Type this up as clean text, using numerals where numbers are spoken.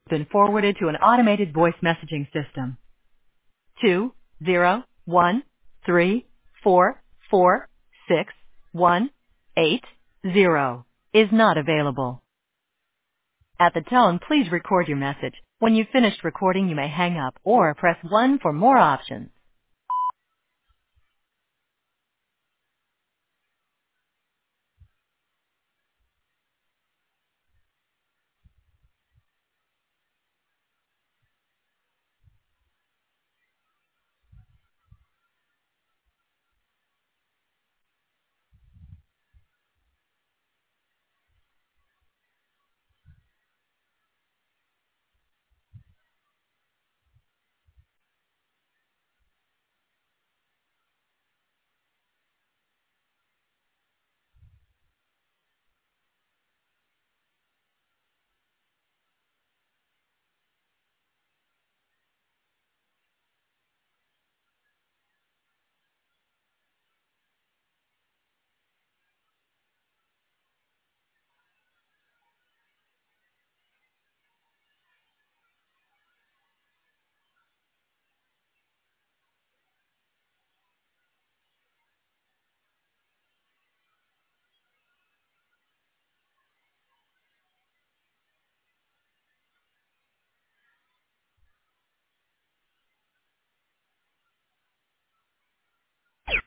Been forwarded to an automated voice messaging system. 20134466180 is not available. At the tone, please record your message. When you've finished recording, you may hang up or press 1 for more options.